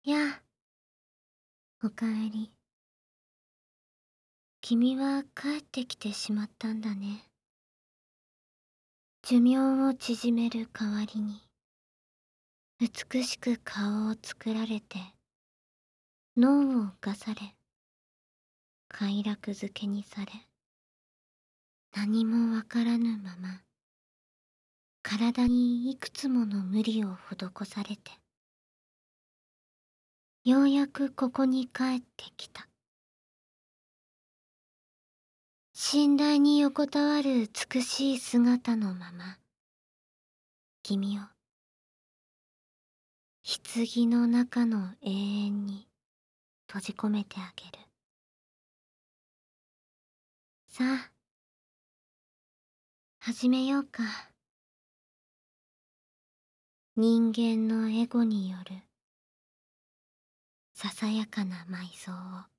やあ、おかえり。君は帰ってきてしまったんだね。寿命を縮める代わりに、美しく顔を作られて、脳を侵され、快楽づけにされ、何もわからぬまま、体にいくつもの無理を施されて、ようやくここに帰ってきた。寝台に横たわる美しい姿のまま、君を棺の中の永遠に閉じ込めてあげる。さあ、始めようか。人間のエゴによるささやかな埋葬を。